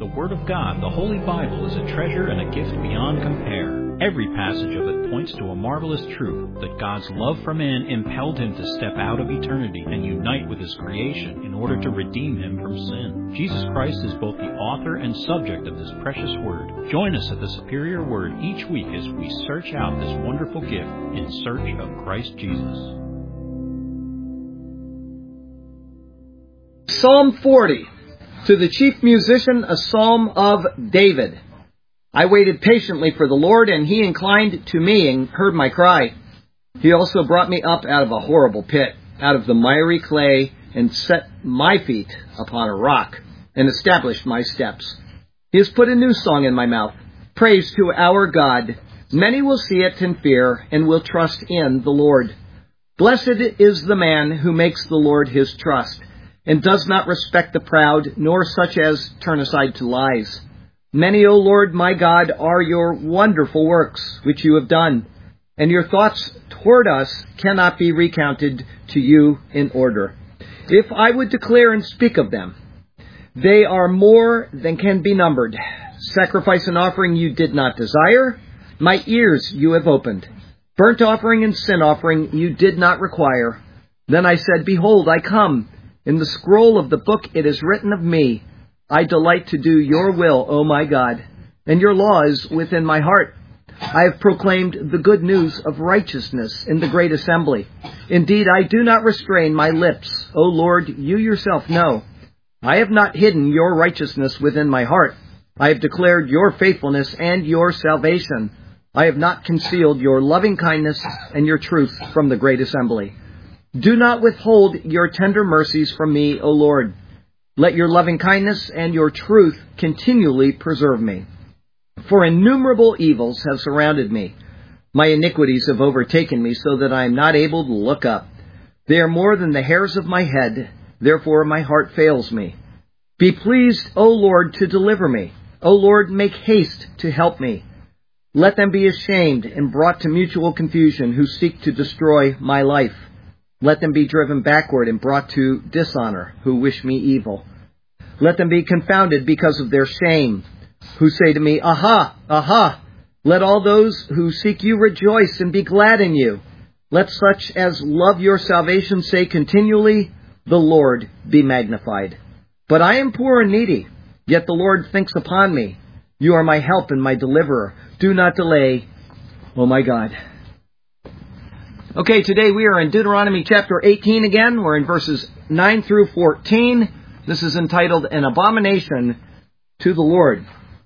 The Word of God, the Holy Bible, is a treasure and a gift beyond compare. Every passage of it points to a marvelous truth that God's love for man impelled him to step out of eternity and unite with his creation in order to redeem him from sin. Jesus Christ is both the author and subject of this precious Word. Join us at the Superior Word each week as we search out this wonderful gift in search of Christ Jesus. Psalm 40. To the chief musician, a psalm of David. I waited patiently for the Lord, and he inclined to me and heard my cry. He also brought me up out of a horrible pit, out of the miry clay, and set my feet upon a rock, and established my steps. He has put a new song in my mouth, praise to our God. Many will see it and fear, and will trust in the Lord. Blessed is the man who makes the Lord his trust, and does not respect the proud, nor such as turn aside to lies. Many, O Lord my God, are your wonderful works which you have done, and your thoughts toward us cannot be recounted to you in order. If I would declare and speak of them, they are more than can be numbered. Sacrifice and offering you did not desire, my ears you have opened. Burnt offering and sin offering you did not require. Then I said, Behold, I come. In the scroll of the book it is written of me, I delight to do your will, O my God, and your law is within my heart. I have proclaimed the good news of righteousness in the great assembly. Indeed, I do not restrain my lips. O Lord, you yourself know. I have not hidden your righteousness within my heart. I have declared your faithfulness and your salvation. I have not concealed your loving kindness and your truth from the great assembly. Do not withhold your tender mercies from me, O Lord. Let your loving kindness and your truth continually preserve me. For innumerable evils have surrounded me. My iniquities have overtaken me so that I am not able to look up. They are more than the hairs of my head, therefore my heart fails me. Be pleased, O Lord, to deliver me. O Lord, make haste to help me. Let them be ashamed and brought to mutual confusion who seek to destroy my life. Let them be driven backward and brought to dishonor, who wish me evil. Let them be confounded because of their shame, who say to me, Aha, aha! Let all those who seek you rejoice and be glad in you. Let such as love your salvation say continually, The Lord be magnified. But I am poor and needy, yet the Lord thinks upon me. You are my help and my deliverer. Do not delay, O my God. Okay, today we are in Deuteronomy chapter 18 again. We're in verses 9 through 14. This is entitled, An Abomination to the Lord.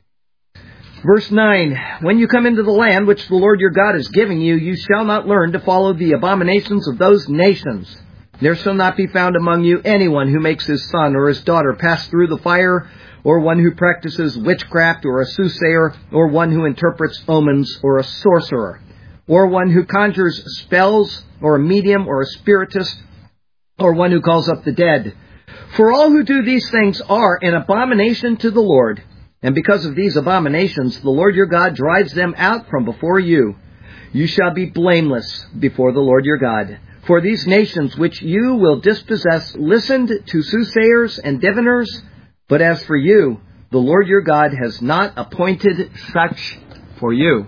Verse 9, When you come into the land which the Lord your God is giving you, you shall not learn to follow the abominations of those nations. There shall not be found among you anyone who makes his son or his daughter pass through the fire, or one who practices witchcraft, or a soothsayer, or one who interprets omens, or a sorcerer, or one who conjures spells, or a medium, or a spiritist, or one who calls up the dead. For all who do these things are an abomination to the Lord, and because of these abominations the Lord your God drives them out from before you. You shall be blameless before the Lord your God. For these nations which you will dispossess listened to soothsayers and diviners, but as for you, the Lord your God has not appointed such for you.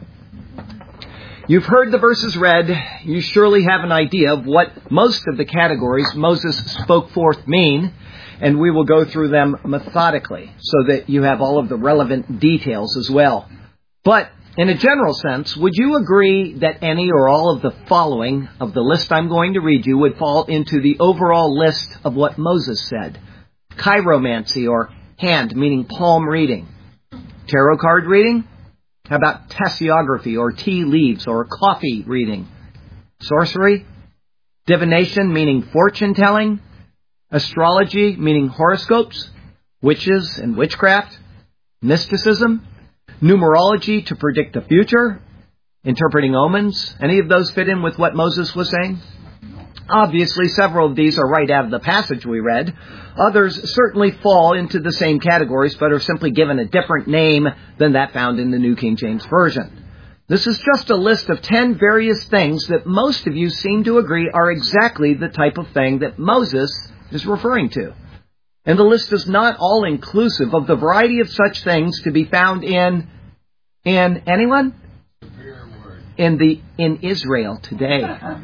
You've heard the verses read. You surely have an idea of what most of the categories Moses spoke forth mean, and we will go through them methodically so that you have all of the relevant details as well. But in a general sense, would you agree that any or all of the following of the list I'm going to read you would fall into the overall list of what Moses said? Chiromancy, or hand, meaning palm reading. Tarot card reading? How about tessiography, or tea leaves, or coffee reading? Sorcery? Divination, meaning fortune-telling? Astrology, meaning horoscopes? Witches and witchcraft? Mysticism? Numerology, to predict the future? Interpreting omens? Any of those fit in with what Moses was saying? Obviously, several of these are right out of the passage we read. Others certainly fall into the same categories, but are simply given a different name than that found in the New King James Version. This is just a list of 10 various things that most of you seem to agree are exactly the type of thing that Moses is referring to. And the list is not all inclusive of the variety of such things to be found in anyone? In Israel today.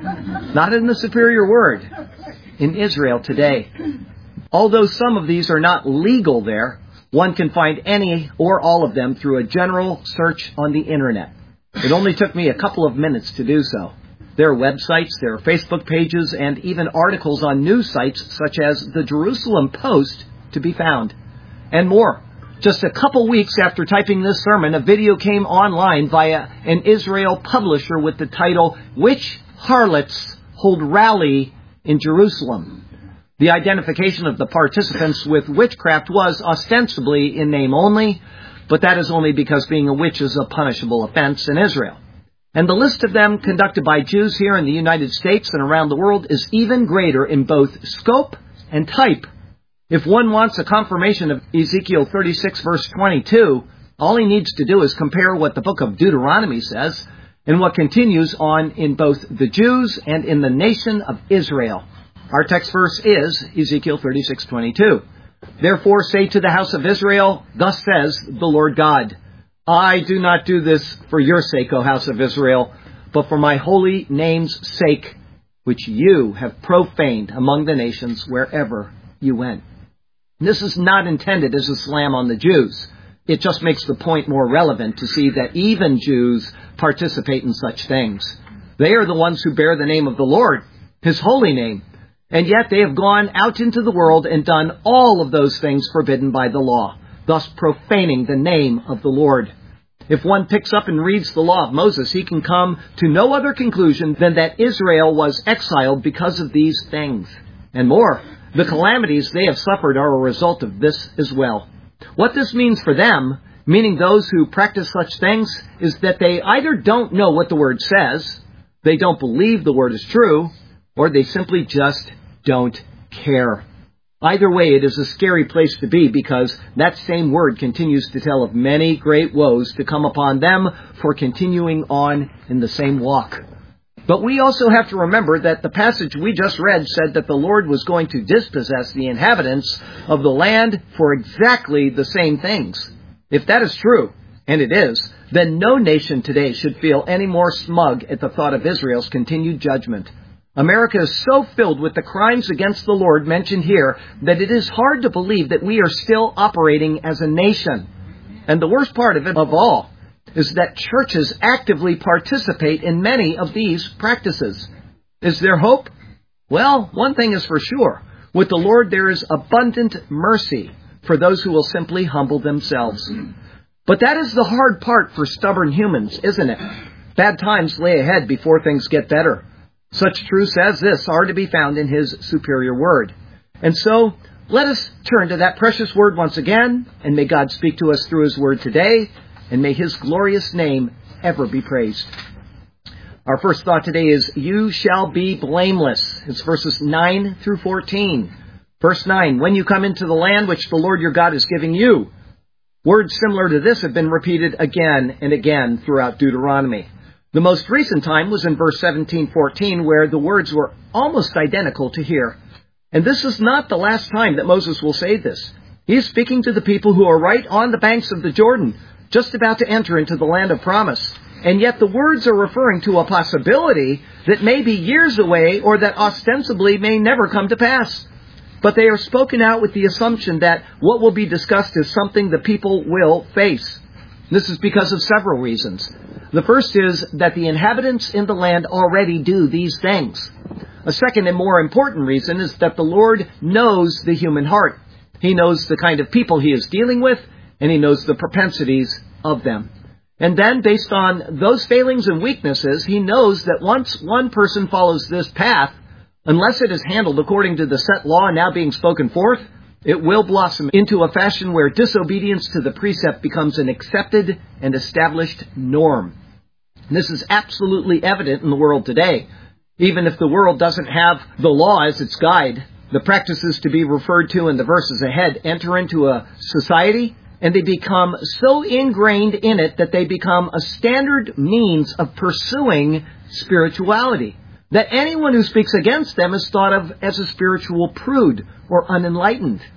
Not in the superior word. In Israel today. Although some of these are not legal there, one can find any or all of them through a general search on the internet. It only took me a couple of minutes to do so. There are websites, there are Facebook pages, and even articles on news sites such as the Jerusalem Post to be found. And more. Just a couple weeks after typing this sermon, a video came online via an Israel publisher with the title, "Witch Harlots Hold Rally in Jerusalem." The identification of the participants with witchcraft was ostensibly in name only, but that is only because being a witch is a punishable offense in Israel. And the list of them conducted by Jews here in the United States and around the world is even greater in both scope and type. If one wants a confirmation of Ezekiel 36 verse 22, all he needs to do is compare what the book of Deuteronomy says and what continues on in both the Jews and in the nation of Israel. Our text verse is Ezekiel 36:22. "Therefore say to the house of Israel, thus says the Lord God, I do not do this for your sake, O house of Israel, but for my holy name's sake, which you have profaned among the nations wherever you went." This is not intended as a slam on the Jews. It just makes the point more relevant to see that even Jews participate in such things. They are the ones who bear the name of the Lord, His holy name. And yet they have gone out into the world and done all of those things forbidden by the law, thus profaning the name of the Lord. If one picks up and reads the law of Moses, he can come to no other conclusion than that Israel was exiled because of these things. And more, the calamities they have suffered are a result of this as well. What this means for them, meaning those who practice such things, is that they either don't know what the Word says, they don't believe the Word is true, or they simply just don't care. Either way, it is a scary place to be because that same word continues to tell of many great woes to come upon them for continuing on in the same walk. But we also have to remember that the passage we just read said that the Lord was going to dispossess the inhabitants of the land for exactly the same things. If that is true, and it is, then no nation today should feel any more smug at the thought of Israel's continued judgment. America is so filled with the crimes against the Lord mentioned here that it is hard to believe that we are still operating as a nation. And the worst part of it of all is that churches actively participate in many of these practices. Is there hope? Well, one thing is for sure. With the Lord there is abundant mercy for those who will simply humble themselves. But that is the hard part for stubborn humans, isn't it? Bad times lay ahead before things get better. Such truths as this are to be found in His superior word. And so, let us turn to that precious word once again, and may God speak to us through His word today, and may His glorious name ever be praised. Our first thought today is, you shall be blameless. It's verses 9 through 14. Verse 9, when you come into the land which the Lord your God is giving you. Words similar to this have been repeated again and again throughout Deuteronomy. The most recent time was in verse 17:14, where the words were almost identical to here. And this is not the last time that Moses will say this. He is speaking to the people who are right on the banks of the Jordan, just about to enter into the land of promise. And yet the words are referring to a possibility that may be years away or that ostensibly may never come to pass. But they are spoken out with the assumption that what will be discussed is something the people will face. This is because of several reasons. The first is that the inhabitants in the land already do these things. A second and more important reason is that the Lord knows the human heart. He knows the kind of people He is dealing with, and He knows the propensities of them. And then, based on those failings and weaknesses, He knows that once one person follows this path, unless it is handled according to the set law now being spoken forth, it will blossom into a fashion where disobedience to the precept becomes an accepted and established norm. And this is absolutely evident in the world today. Even if the world doesn't have the law as its guide, the practices to be referred to in the verses ahead enter into a society, and they become so ingrained in it that they become a standard means of pursuing spirituality, that anyone who speaks against them is thought of as a spiritual prude or unenlightened.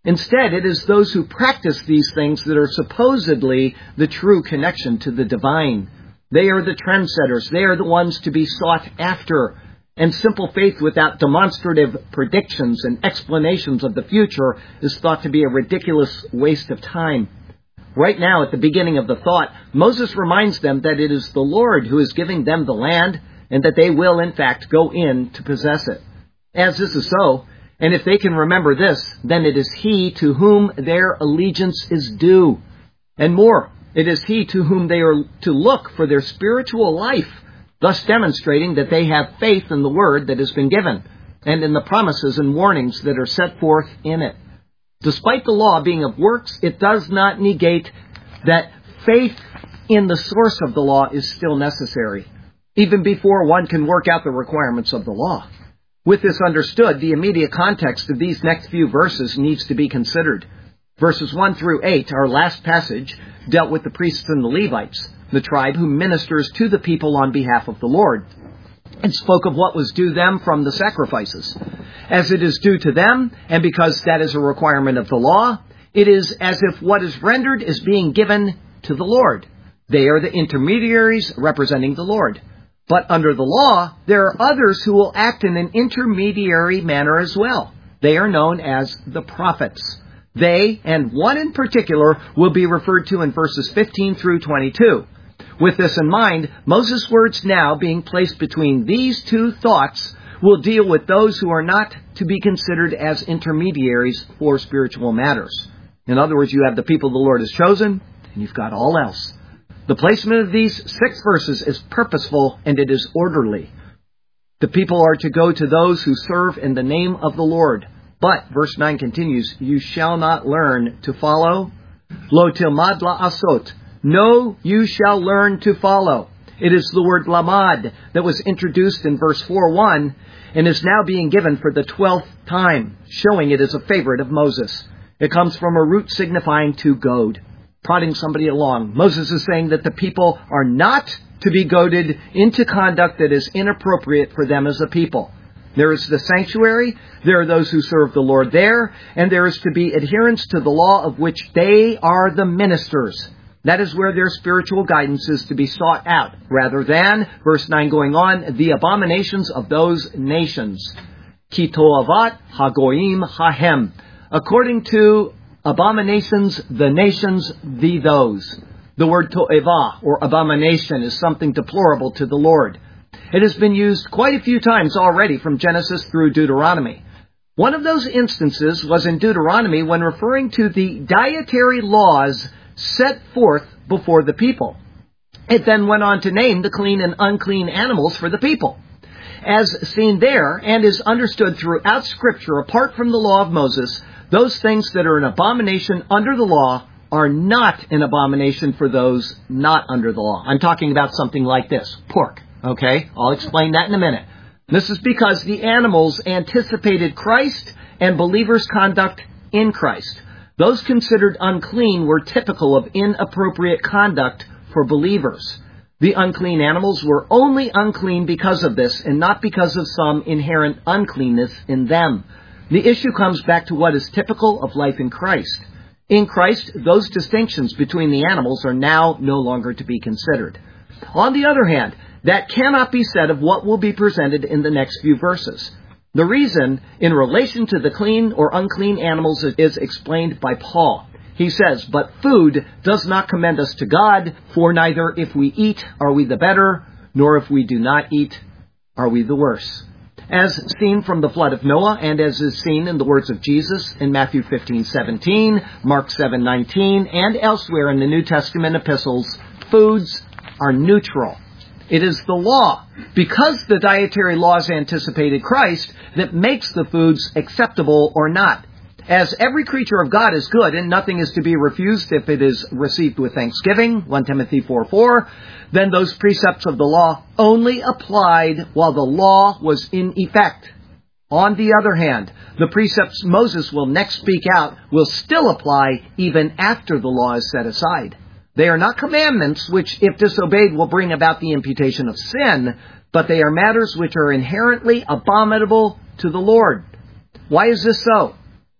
Instead, it is those who practice these things that are supposedly the true connection to the divine. They are the trendsetters. They are the ones to be sought after. And simple faith without demonstrative predictions and explanations of the future is thought to be a ridiculous waste of time. Right now, at the beginning of the thought, Moses reminds them that it is the Lord who is giving them the land, and that they will, in fact, go in to possess it. As this is so, and if they can remember this, then it is He to whom their allegiance is due. And more, it is He to whom they are to look for their spiritual life, thus demonstrating that they have faith in the word that has been given, and in the promises and warnings that are set forth in it. Despite the law being of works, it does not negate that faith in the source of the law is still necessary, even before one can work out the requirements of the law. With this understood, the immediate context of these next few verses needs to be considered. Verses 1 through 8, our last passage, dealt with the priests and the Levites, the tribe who ministers to the people on behalf of the Lord, and spoke of what was due them from the sacrifices. As it is due to them, and because that is a requirement of the law, it is as if what is rendered is being given to the Lord. They are the intermediaries representing the Lord. But under the law, there are others who will act in an intermediary manner as well. They are known as the prophets. They, and one in particular, will be referred to in verses 15 through 22. With this in mind, Moses' words now being placed between these two thoughts will deal with those who are not to be considered as intermediaries for spiritual matters. In other words, you have the people the Lord has chosen, and you've got all else. The placement of these 6 verses is purposeful and it is orderly. The people are to go to those who serve in the name of the Lord. But, verse 9 continues, you shall not learn to follow. Lo tilmad la'asot. No, you shall learn to follow. It is the word lamad that was introduced in verse 4:1 and is now being given for the 12th time, showing it as a favorite of Moses. It comes from a root signifying to goad, prodding somebody along. Moses is saying that the people are not to be goaded into conduct that is inappropriate for them as a people. There is the sanctuary, there are those who serve the Lord there, and there is to be adherence to the law of which they are the ministers. That is where their spiritual guidance is to be sought out, rather than, verse 9 going on, the abominations of those nations. Ki toavat hagoyim hahem. According to abominations, the nations, those. The word to'eva, or abomination, is something deplorable to the Lord. It has been used quite a few times already from Genesis through Deuteronomy. One of those instances was in Deuteronomy when referring to the dietary laws set forth before the people. It then went on to name the clean and unclean animals for the people. As seen there, and is understood throughout Scripture apart from the law of Moses, those things that are an abomination under the law are not an abomination for those not under the law. I'm talking about something like this, pork. Okay, I'll explain that in a minute. This is because the animals anticipated Christ and believers' conduct in Christ. Those considered unclean were typical of inappropriate conduct for believers. The unclean animals were only unclean because of this and not because of some inherent uncleanness in them. The issue comes back to what is typical of life in Christ. In Christ, those distinctions between the animals are now no longer to be considered. On the other hand, that cannot be said of what will be presented in the next few verses. The reason, in relation to the clean or unclean animals, is explained by Paul. He says, but food does not commend us to God, for neither if we eat are we the better, nor if we do not eat are we the worse. As seen from the flood of Noah, and as is seen in the words of Jesus in Matthew 15:17, Mark 7:19, and elsewhere in the New Testament epistles, foods are neutral. It is the law, because the dietary laws anticipated Christ, that makes the foods acceptable or not. As every creature of God is good, and nothing is to be refused if it is received with thanksgiving, 1 Timothy 4:4, then those precepts of the law only applied while the law was in effect. On the other hand, the precepts Moses will next speak out will still apply even after the law is set aside. They are not commandments which, if disobeyed, will bring about the imputation of sin, but they are matters which are inherently abominable to the Lord. Why is this so?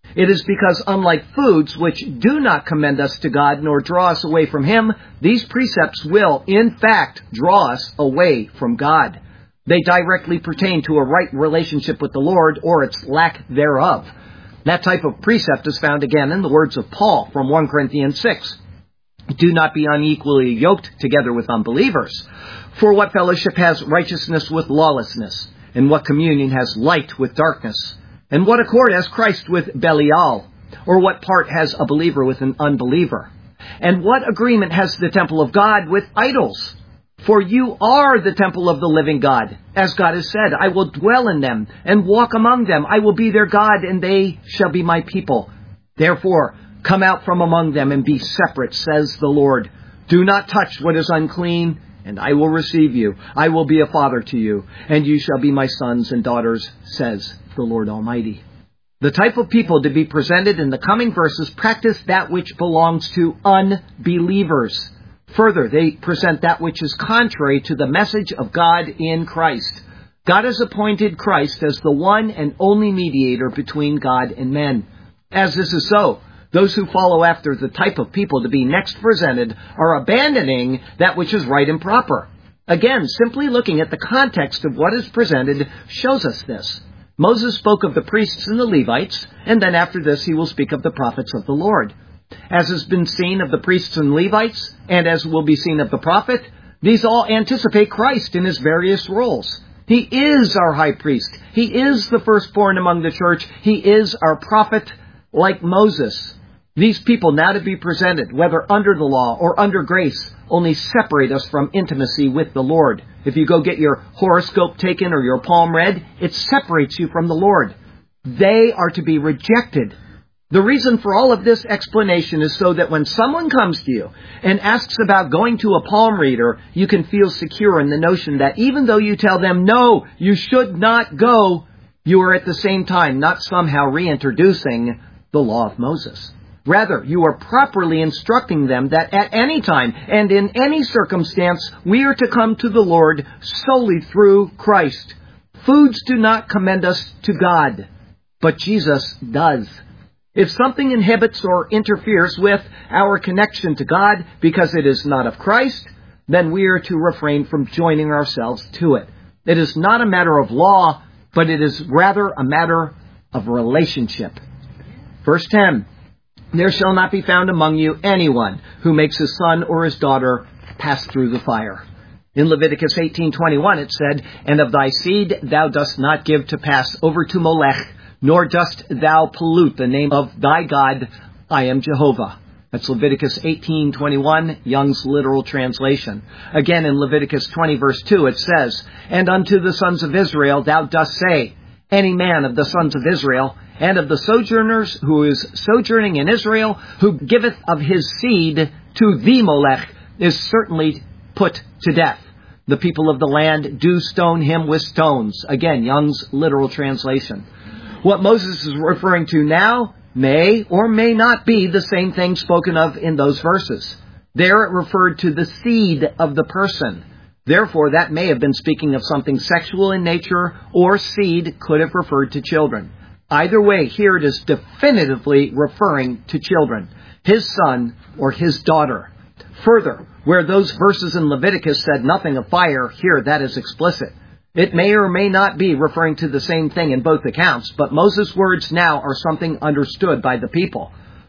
It is because, unlike foods which do not commend us to God nor draw us away from Him, these precepts will, in fact, draw us away from God. They directly pertain to a right relationship with the Lord or its lack thereof. That type of precept is found again in the words of Paul from 1 Corinthians 6. Do not be unequally yoked together with unbelievers. For what fellowship has righteousness with lawlessness? And what communion has light with darkness? And what accord has Christ with Belial? Or what part has a believer with an unbeliever? And what agreement has the temple of God with idols? For you are the temple of the living God. As God has said, I will dwell in them and walk among them. I will be their God, and they shall be my people. Therefore, come out from among them and be separate, says the Lord. Do not touch what is unclean, and I will receive you. I will be a father to you, and you shall be my sons and daughters, says the Lord Almighty. The type of people to be presented in the coming verses practice that which belongs to unbelievers. Further, they present that which is contrary to the message of God in Christ. God has appointed Christ as the one and only mediator between God and men. As this is so, those who follow after the type of people to be next presented are abandoning that which is right and proper. Again, simply looking at the context of what is presented shows us this. Moses spoke of the priests and the Levites, and then after this he will speak of the prophets of the Lord. As has been seen of the priests and Levites, and as will be seen of the prophet, these all anticipate Christ in his various roles. He is our high priest. He is the firstborn among the church. He is our prophet, like Moses. These people now to be presented, whether under the law or under grace, only separate us from intimacy with the Lord. If you go get your horoscope taken or your palm read, it separates you from the Lord. They are to be rejected. The reason for all of this explanation is so that when someone comes to you and asks about going to a palm reader, you can feel secure in the notion that even though you tell them, no, you should not go, you are at the same time not somehow reintroducing the law of Moses. Rather, you are properly instructing them that at any time and in any circumstance, we are to come to the Lord solely through Christ. Foods do not commend us to God, but Jesus does. If something inhibits or interferes with our connection to God because it is not of Christ, then we are to refrain from joining ourselves to it. It is not a matter of law, but it is rather a matter of relationship. Verse 10. There shall not be found among you anyone who makes his son or his daughter pass through the fire. In Leviticus 18:21 it said, And of thy seed thou dost not give to pass over to Molech, nor dost thou pollute the name of thy God. I am Jehovah. That's Leviticus 18:21, Young's literal translation. Again in Leviticus 20 verse 2 it says, And unto the sons of Israel thou dost say, Any man of the sons of Israel, and of the sojourners who is sojourning in Israel, who giveth of his seed to thee Molech, is certainly put to death. The people of the land do stone him with stones. Again, Young's literal translation. What Moses is referring to now may or may not be the same thing spoken of in those verses. There it referred to the seed of the person. Therefore, that may have been speaking of something sexual in nature, or seed could have referred to children. Either way, here it is definitively referring to children, his son or his daughter. Further, where those verses in Leviticus said nothing of fire, here that is explicit. It may or may not be referring to the same thing in both accounts, but Moses' words now are something understood by the people.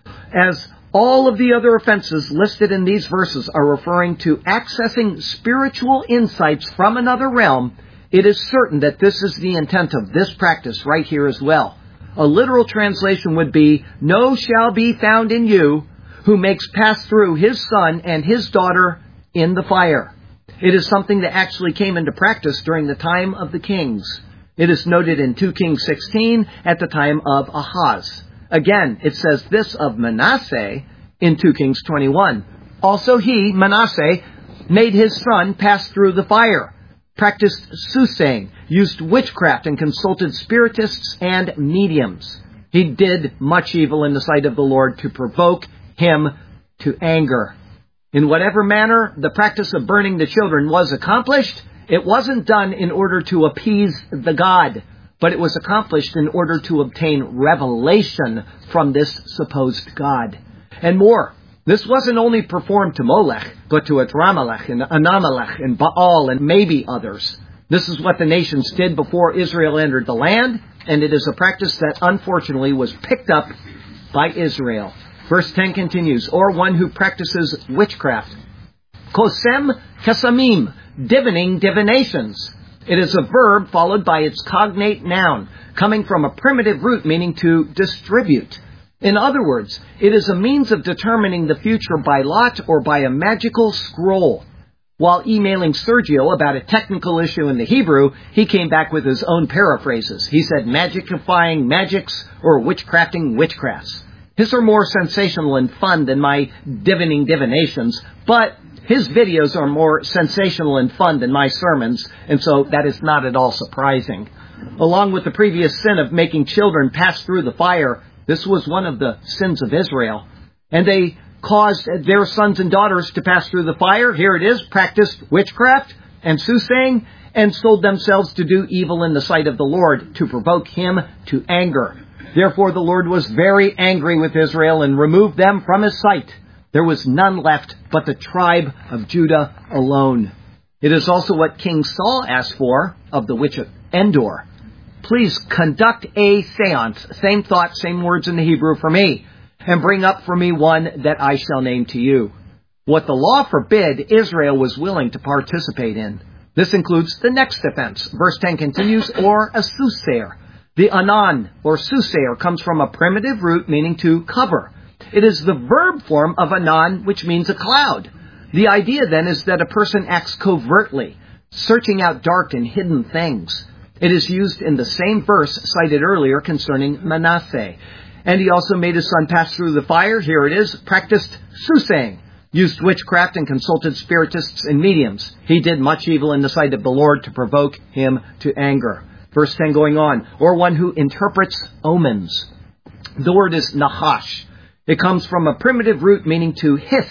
As all of the other offenses listed in these verses are referring to accessing spiritual insights from another realm, it is certain that this is the intent of this practice right here as well. A literal translation would be, No shall be found in you who makes pass through his son and his daughter in the fire. It is something that actually came into practice during the time of the kings. It is noted in 2 Kings 16 at the time of Ahaz. Again, it says this of Manasseh in 2 Kings 21. Also he, Manasseh, made his son pass through the fire, practiced soothsaying, used witchcraft, and consulted spiritists and mediums. He did much evil in the sight of the Lord to provoke him to anger. In whatever manner the practice of burning the children was accomplished, it wasn't done in order to appease the God. but it was accomplished in order to obtain revelation from this supposed god. And more, this wasn't only performed to Molech, but to Adramelech and Anamelech and Baal and maybe others. This is what the nations did before Israel entered the land, and it is a practice that unfortunately was picked up by Israel. Verse 10 continues, or one who practices witchcraft. Kosem kesamim, divining divinations. It is a verb followed by its cognate noun, coming from a primitive root meaning to distribute. In other words, it is a means of determining the future by lot or by a magical scroll. While emailing Sergio about a technical issue in the Hebrew, he came back with his own paraphrases. He said magicifying magics or witchcrafting witchcrafts. His are more sensational and fun than my divining divinations, but his videos are more sensational and fun than my sermons, and so that is not at all surprising. Along with the previous sin of making children pass through the fire, this was one of the sins of Israel. And they caused their sons and daughters to pass through the fire. Here it is, practiced witchcraft and soothsaying, and sold themselves to do evil in the sight of the Lord, to provoke him to anger. Therefore the Lord was very angry with Israel and removed them from his sight. There was none left but the tribe of Judah alone. It is also what King Saul asked for of the witch of Endor. Please conduct a seance, same thought, same words in the Hebrew for me, and bring up for me one that I shall name to you. What the law forbid, Israel was willing to participate in. This includes the next offense. Verse 10 continues, or a soothsayer. The anan, or soothsayer, comes from a primitive root meaning to cover. It is the verb form of anan, which means a cloud. The idea then is that a person acts covertly, searching out dark and hidden things. It is used in the same verse cited earlier concerning Manasseh. And he also made his son pass through the fire. Here it is, practiced soothsaying, used witchcraft and consulted spiritists and mediums. He did much evil in the sight of the Lord to provoke him to anger. Verse 10 going on, or one who interprets omens. The word is nahash. It comes from a primitive root meaning to hiss.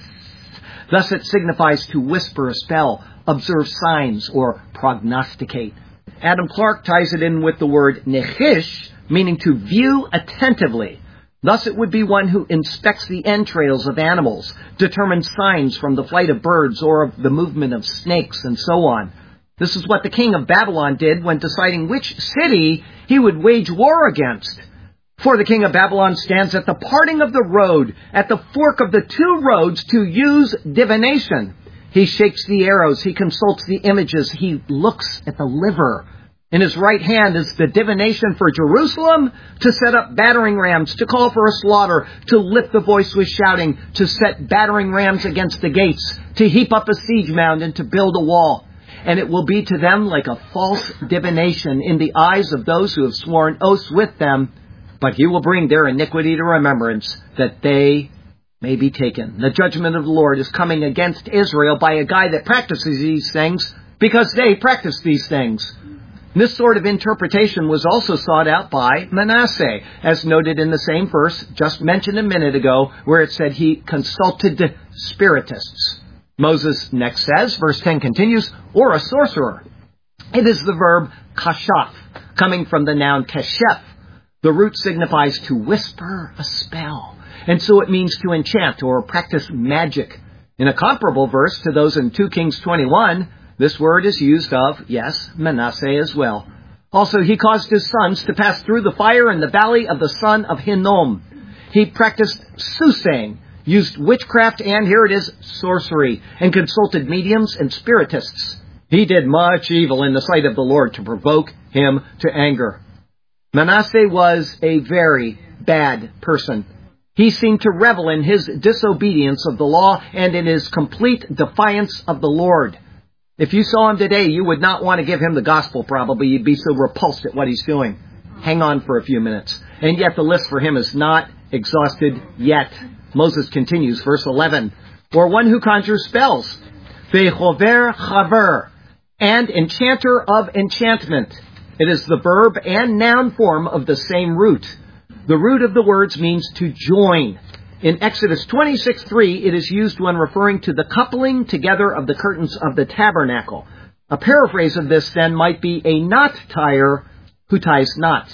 Thus it signifies to whisper a spell, observe signs, or prognosticate. Adam Clark ties it in with the word nechish, meaning to view attentively. Thus it would be one who inspects the entrails of animals, determines signs from the flight of birds or of the movement of snakes, and so on. This is what the king of Babylon did when deciding which city he would wage war against. For the king of Babylon stands at the parting of the road, at the fork of the two roads, to use divination. He shakes the arrows, he consults the images, he looks at the liver. In his right hand is the divination for Jerusalem, to set up battering rams, to call for a slaughter, to lift the voice with shouting, to set battering rams against the gates, to heap up a siege mound, and to build a wall. And it will be to them like a false divination in the eyes of those who have sworn oaths with them, but he will bring their iniquity to remembrance, that they may be taken. The judgment of the Lord is coming against Israel by a guy that practices these things, because they practice these things. This sort of interpretation was also sought out by Manasseh, as noted in the same verse just mentioned a minute ago, where it said he consulted spiritists. Moses next says, verse 10 continues, or a sorcerer. It is the verb kashaf, coming from the noun keshef. The root signifies to whisper a spell, and so it means to enchant or practice magic. In a comparable verse to those in 2 Kings 21, this word is used of, yes, Manasseh as well. Also, he caused his sons to pass through the fire in the valley of the son of Hinnom. He practiced soothsaying, used witchcraft, and here it is, sorcery, and consulted mediums and spiritists. He did much evil in the sight of the Lord to provoke him to anger. Manasseh was a very bad person. He seemed to revel in his disobedience of the law and in his complete defiance of the Lord. If you saw him today, you would not want to give him the gospel probably. You'd be so repulsed at what he's doing. Hang on for a few minutes. And yet the list for him is not exhausted yet. Moses continues, verse 11. Or one who conjures spells. Ve'chover chaver. And enchanter of enchantment. It is the verb and noun form of the same root. The root of the words means to join. In Exodus 26:3, it is used when referring to the coupling together of the curtains of the tabernacle. A paraphrase of this then might be a knot tire who ties knots.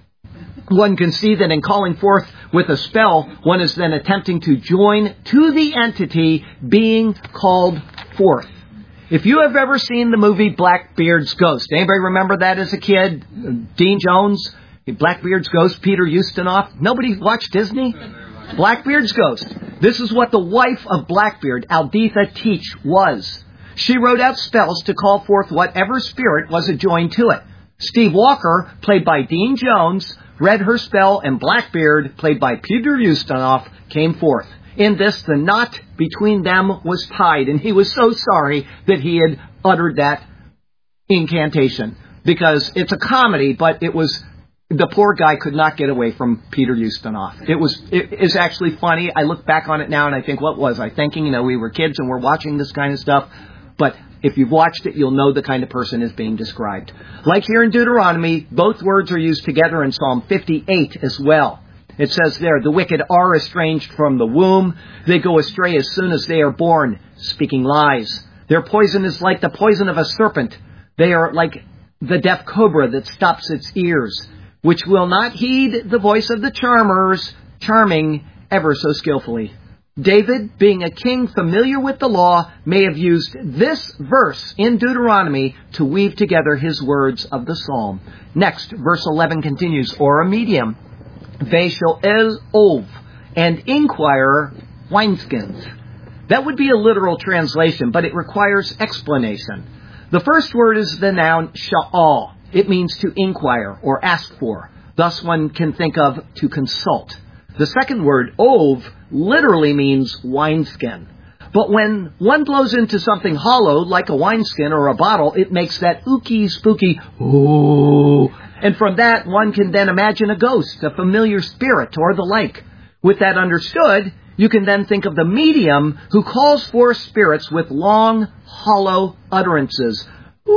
One can see that in calling forth with a spell, one is then attempting to join to the entity being called forth. If you have ever seen the movie Blackbeard's Ghost, anybody remember that as a kid? Dean Jones, Blackbeard's Ghost, Peter Ustinov. Nobody watched Disney? Blackbeard's Ghost. This is what the wife of Blackbeard, Alditha Teach, was. She wrote out spells to call forth whatever spirit was adjoined to it. Steve Walker, played by Dean Jones, read her spell, and Blackbeard, played by Peter Ustinov, came forth. In this, the knot between them was tied, and he was so sorry that he had uttered that incantation. Because it's a comedy, but it was, the poor guy could not get away from Peter Ustinov. It is actually funny. I look back on it now and I think, what was I thinking? We were kids and we're watching this kind of stuff. But if you've watched it, you'll know the kind of person is being described. Like here in Deuteronomy, both words are used together in Psalm 58 as well. It says there, the wicked are estranged from the womb. They go astray as soon as they are born, speaking lies. Their poison is like the poison of a serpent. They are like the deaf cobra that stops its ears, which will not heed the voice of the charmers, charming ever so skillfully. David, being a king familiar with the law, may have used this verse in Deuteronomy to weave together his words of the psalm. Next, verse 11 continues, or a medium. Veshoel ov, and inquirer wineskins. That would be a literal translation, but it requires explanation. The first word is the noun sha'al. It means to inquire or ask for. Thus one can think of to consult. The second word, ov, literally means wineskin. But when one blows into something hollow, like a wineskin or a bottle, it makes that ooky, spooky, ooh. And from that, one can then imagine a ghost, a familiar spirit, or the like. With that understood, you can then think of the medium who calls forth spirits with long, hollow utterances.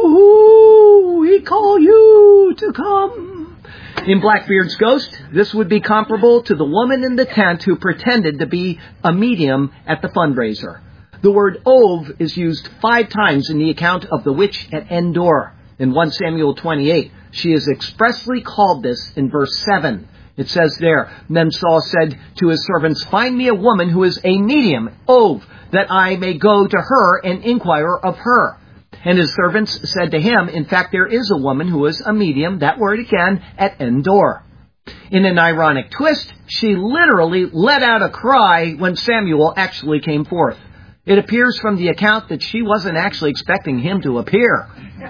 Ooh, we call you to come. In Blackbeard's Ghost, this would be comparable to the woman in the tent who pretended to be a medium at the fundraiser. The word ov is used 5 times in the account of the witch at Endor. In 1 Samuel 28, she is expressly called this in verse 7. It says there, then Saul said to his servants, find me a woman who is a medium, ov, that I may go to her and inquire of her. And his servants said to him, in fact, there is a woman who is a medium, that word again, at Endor. In an ironic twist, she literally let out a cry when Samuel actually came forth. It appears from the account that she wasn't actually expecting him to appear.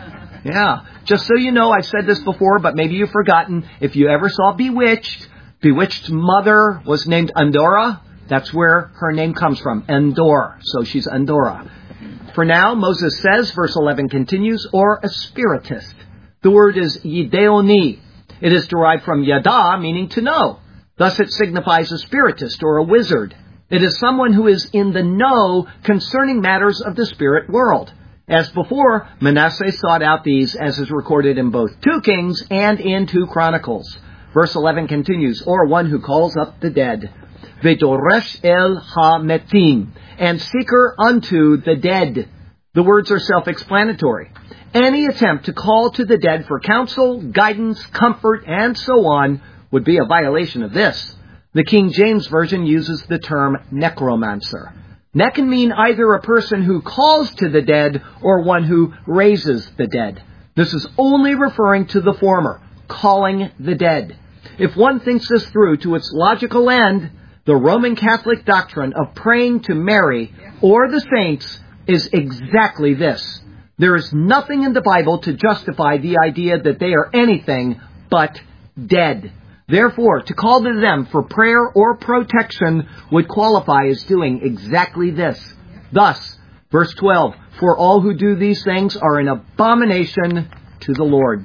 Yeah, just so you know, I've said this before, but maybe you've forgotten. If you ever saw Bewitched, Bewitched's mother was named Endora. That's where her name comes from, Endor. So she's Endora. For now, Moses says, verse 11 continues, or a spiritist. The word is yideoni. It is derived from yada, meaning to know. Thus it signifies a spiritist or a wizard. It is someone who is in the know concerning matters of the spirit world. As before, Manasseh sought out these, as is recorded in both 2 Kings and in 2 Chronicles. Verse 11 continues, or one who calls up the dead. Vedoresh el ha-metim, and seeker unto the dead. The words are self-explanatory. Any attempt to call to the dead for counsel, guidance, comfort, and so on would be a violation of this. The King James Version uses the term necromancer. That can mean either a person who calls to the dead or one who raises the dead. This is only referring to the former, calling the dead. If one thinks this through to its logical end, the Roman Catholic doctrine of praying to Mary or the saints is exactly this. There is nothing in the Bible to justify the idea that they are anything but dead. Therefore, to call to them for prayer or protection would qualify as doing exactly this. Thus, verse 12, for all who do these things are an abomination to the Lord.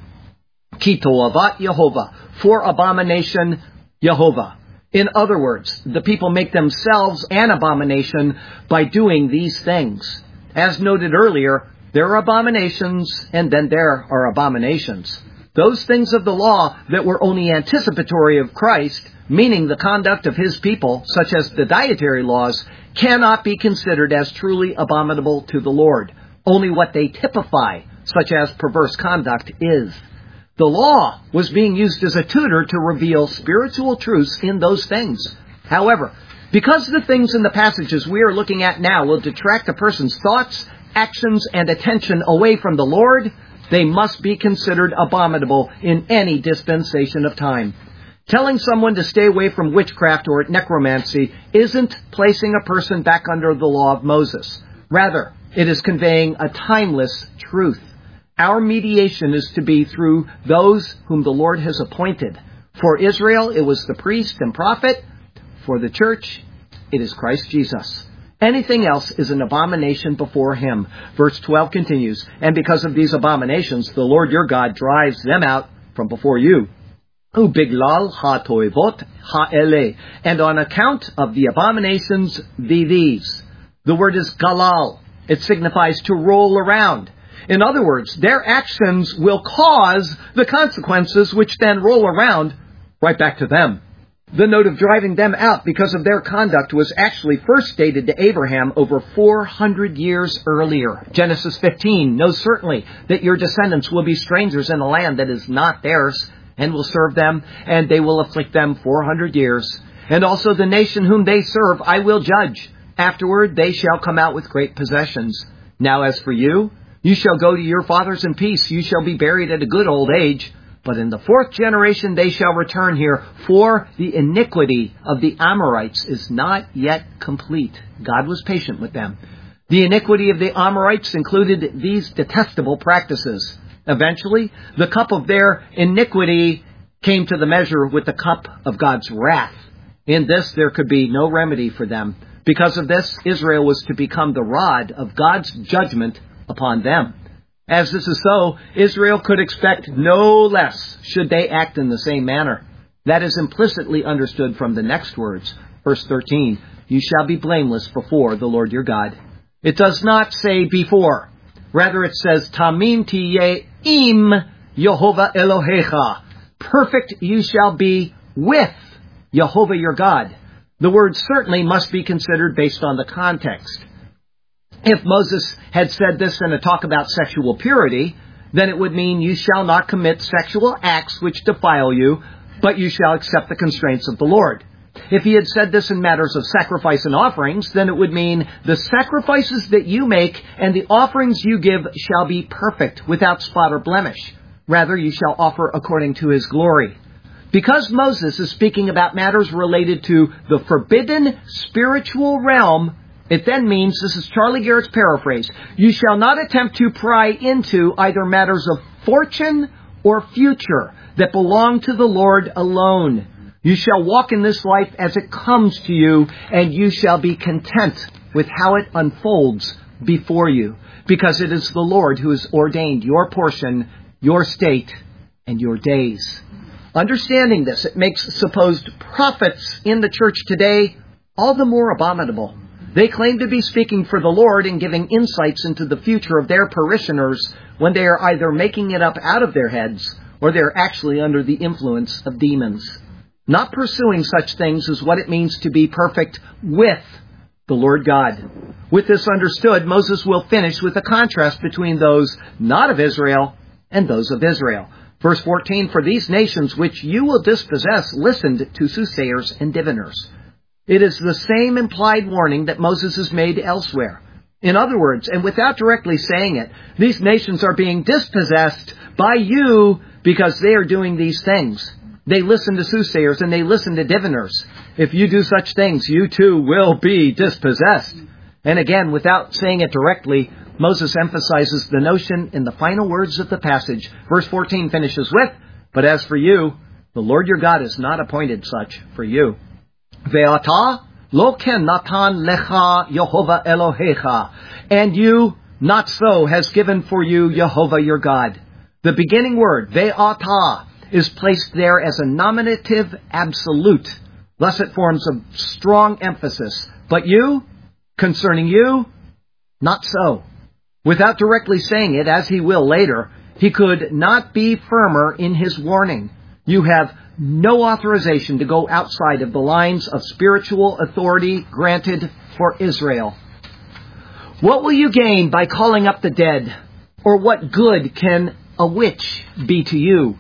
Ki toavat Yehovah, for abomination Yehovah. In other words, the people make themselves an abomination by doing these things. As noted earlier, there are abominations and then there are abominations. Those things of the law that were only anticipatory of Christ, meaning the conduct of his people, such as the dietary laws, cannot be considered as truly abominable to the Lord. Only what they typify, such as perverse conduct, is. The law was being used as a tutor to reveal spiritual truths in those things. However, because the things in the passages we are looking at now will detract a person's thoughts, actions, and attention away from the Lord, they must be considered abominable in any dispensation of time. Telling someone to stay away from witchcraft or necromancy isn't placing a person back under the law of Moses. Rather, it is conveying a timeless truth. Our mediation is to be through those whom the Lord has appointed. For Israel, it was the priest and prophet. For the church, it is Christ Jesus. Anything else is an abomination before Him. Verse 12 continues, and because of these abominations, the Lord your God drives them out from before you. Ubiglal ha-toivot ha-ele. And on account of the abominations, these. The word is galal. It signifies to roll around. In other words, their actions will cause the consequences which then roll around right back to them. The note of driving them out because of their conduct was actually first stated to Abraham over 400 years earlier. Genesis 15 knows certainly that your descendants will be strangers in a land that is not theirs, and will serve them, and they will afflict them 400 years. And also the nation whom they serve I will judge. Afterward they shall come out with great possessions. Now as for you, you shall go to your fathers in peace. You shall be buried at a good old age. But in the 4th generation they shall return here, for the iniquity of the Amorites is not yet complete. God was patient with them. The iniquity of the Amorites included these detestable practices. Eventually, the cup of their iniquity came to the measure with the cup of God's wrath. In this there could be no remedy for them. Because of this, Israel was to become the rod of God's judgment upon them. As this is so, Israel could expect no less should they act in the same manner. That is implicitly understood from the next words. Verse 13, you shall be blameless before the Lord your God. It does not say before. Rather it says, Tamim tiye im Yehovah Elohecha. Perfect you shall be with Yehovah your God. The word certainly must be considered based on the context. If Moses had said this in a talk about sexual purity, then it would mean you shall not commit sexual acts which defile you, but you shall accept the constraints of the Lord. If he had said this in matters of sacrifice and offerings, then it would mean the sacrifices that you make and the offerings you give shall be perfect, without spot or blemish. Rather, you shall offer according to his glory. Because Moses is speaking about matters related to the forbidden spiritual realm, it then means, this is Charlie Garrett's paraphrase, you shall not attempt to pry into either matters of fortune or future that belong to the Lord alone. You shall walk in this life as it comes to you, and you shall be content with how it unfolds before you, because it is the Lord who has ordained your portion, your state, and your days. Understanding this, it makes supposed prophets in the church today all the more abominable. They claim to be speaking for the Lord and giving insights into the future of their parishioners when they are either making it up out of their heads or they're actually under the influence of demons. Not pursuing such things is what it means to be perfect with the Lord God. With this understood, Moses will finish with a contrast between those not of Israel and those of Israel. Verse 14, for these nations which you will dispossess listened to soothsayers and diviners. It is the same implied warning that Moses has made elsewhere. In other words, and without directly saying it, these nations are being dispossessed by you because they are doing these things. They listen to soothsayers and they listen to diviners. If you do such things, you too will be dispossessed. And again, without saying it directly, Moses emphasizes the notion in the final words of the passage. Verse 14 finishes with, but as for you, the Lord your God has not appointed such for you. Ve'ata lo ken natan lecha Yehovah Elohecha. And you, not so, has given for you Yehovah your God. The beginning word, ve'ata, is placed there as a nominative absolute. Thus it forms a strong emphasis. But you, concerning you, not so. Without directly saying it, as he will later, he could not be firmer in his warning. You have no authorization to go outside of the lines of spiritual authority granted for Israel. What will you gain by calling up the dead? Or what good can a witch be to you?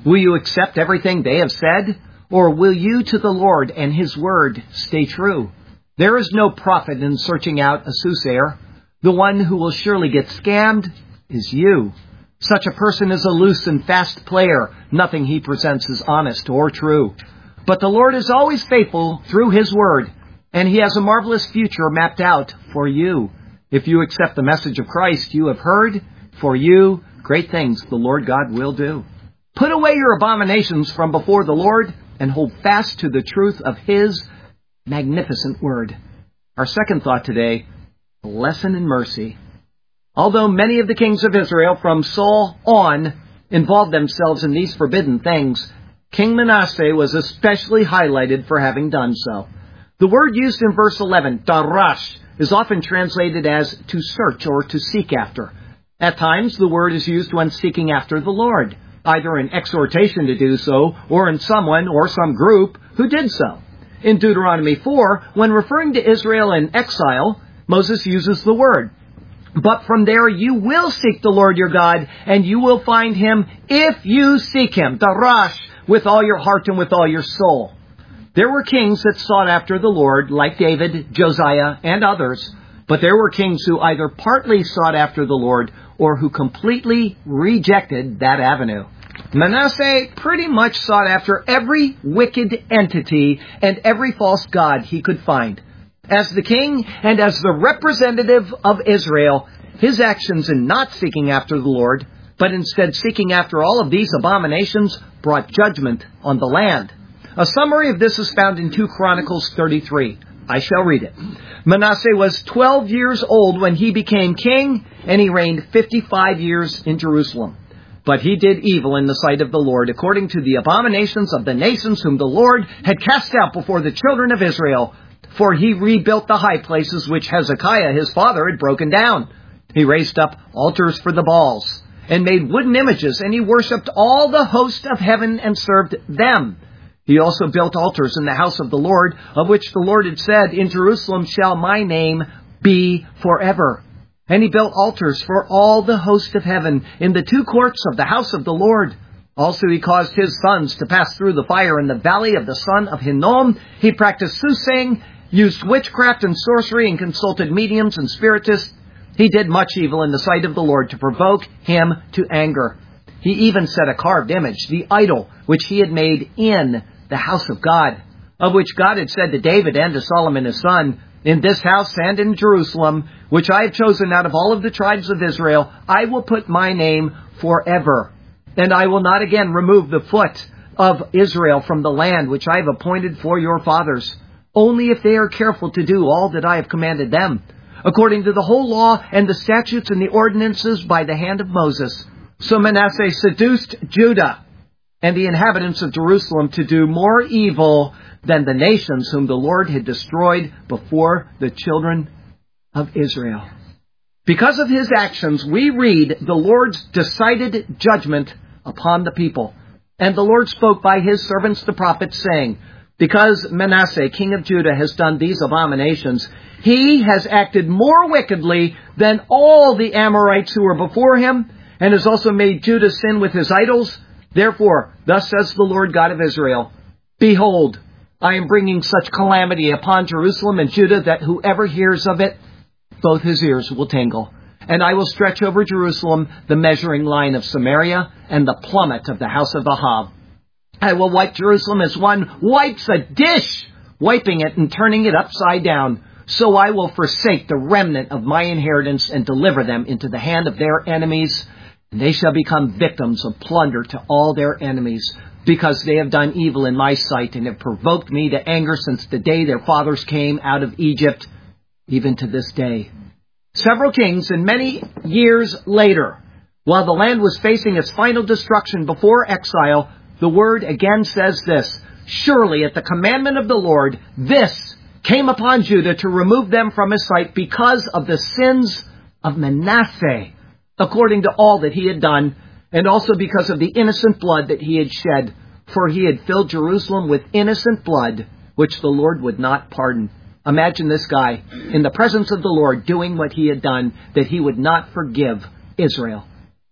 Will you accept everything they have said? Or will you to the Lord and His word stay true? There is no profit in searching out a soothsayer. The one who will surely get scammed is you. Such a person is a loose and fast player. Nothing he presents is honest or true. But the Lord is always faithful through His word, and He has a marvelous future mapped out for you. If you accept the message of Christ you have heard, for you, great things the Lord God will do. Put away your abominations from before the Lord, and hold fast to the truth of His magnificent word. Our second thought today, a lesson in mercy. Although many of the kings of Israel from Saul on involved themselves in these forbidden things, King Manasseh was especially highlighted for having done so. The word used in verse 11, darash, is often translated as to search or to seek after. At times, the word is used when seeking after the Lord, either in exhortation to do so, or in someone or some group who did so. In Deuteronomy 4, when referring to Israel in exile, Moses uses the word, "But from there you will seek the Lord your God, and you will find Him if you seek Him," darash, with all your heart and with all your soul. There were kings that sought after the Lord, like David, Josiah, and others, but there were kings who either partly sought after the Lord or who completely rejected that avenue. Manasseh pretty much sought after every wicked entity and every false god he could find. As the king and as the representative of Israel, his actions in not seeking after the Lord, but instead seeking after all of these abominations, brought judgment on the land. A summary of this is found in 2 Chronicles 33. I shall read it. Manasseh was 12 years old when he became king, and he reigned 55 years in Jerusalem. But he did evil in the sight of the Lord, according to the abominations of the nations whom the Lord had cast out before the children of Israel. For he rebuilt the high places which Hezekiah his father had broken down. He raised up altars for the Baals, and made wooden images, and he worshipped all the host of heaven and served them. He also built altars in the house of the Lord, of which the Lord had said, "In Jerusalem shall my name be forever." And he built altars for all the host of heaven in the 2 courts of the house of the Lord. Also he caused his sons to pass through the fire in the valley of the son of Hinnom. He practiced soothsaying, used witchcraft and sorcery, and consulted mediums and spiritists. He did much evil in the sight of the Lord to provoke Him to anger. He even set a carved image, the idol, which he had made in the house of God, of which God had said to David and to Solomon his son, "In this house and in Jerusalem, which I have chosen out of all of the tribes of Israel, I will put my name forever. And I will not again remove the foot of Israel from the land which I have appointed for your fathers, only if they are careful to do all that I have commanded them, according to the whole law and the statutes and the ordinances by the hand of Moses." So Manasseh seduced Judah and the inhabitants of Jerusalem to do more evil than the nations whom the Lord had destroyed before the children of Israel. Because of his actions, we read the Lord's decided judgment upon the people. And the Lord spoke by His servants the prophets, saying, "Because Manasseh, king of Judah, has done these abominations, he has acted more wickedly than all the Amorites who were before him, and has also made Judah sin with his idols. Therefore, thus says the Lord God of Israel, Behold, I am bringing such calamity upon Jerusalem and Judah that whoever hears of it, both his ears will tingle. And I will stretch over Jerusalem the measuring line of Samaria and the plummet of the house of Ahab. I will wipe Jerusalem as one wipes a dish, wiping it and turning it upside down. So I will forsake the remnant of my inheritance and deliver them into the hand of their enemies. And they shall become victims of plunder to all their enemies, because they have done evil in my sight and have provoked me to anger since the day their fathers came out of Egypt, even to this day. Several kings and many years later, while the land was facing its final destruction before exile, the word again says this, "Surely at the commandment of the Lord, this came upon Judah to remove them from his sight because of the sins of Manasseh, according to all that he had done, and also because of the innocent blood that he had shed. For he had filled Jerusalem with innocent blood, which the Lord would not pardon." Imagine this guy in the presence of the Lord doing what he had done, that he would not forgive Israel.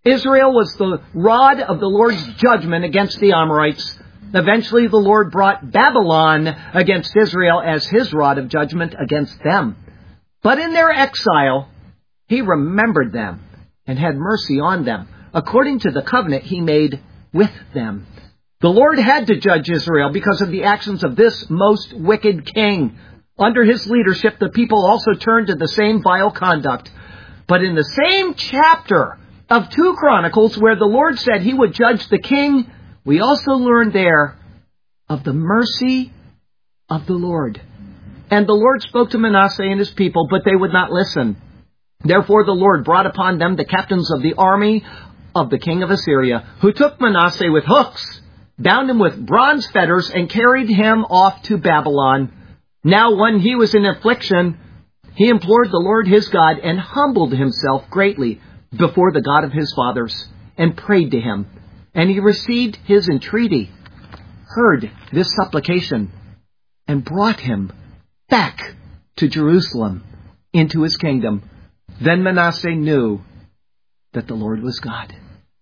Israel was the rod of the Lord's judgment against the Amorites. Eventually, the Lord brought Babylon against Israel as his rod of judgment against them. But in their exile, he remembered them and had mercy on them, according to the covenant he made with them. The Lord had to judge Israel because of the actions of this most wicked king. Under his leadership, the people also turned to the same vile conduct. But in the same chapter of 2 Chronicles, where the Lord said he would judge the king, we also learn there of the mercy of the Lord. And the Lord spoke to Manasseh and his people, but they would not listen. Therefore the Lord brought upon them the captains of the army of the king of Assyria, who took Manasseh with hooks, bound him with bronze fetters, and carried him off to Babylon. Now when he was in affliction, he implored the Lord his God and humbled himself greatly before the God of his fathers, and prayed to him. And he received his entreaty, heard this supplication, and brought him back to Jerusalem into his kingdom. Then Manasseh knew that the Lord was God.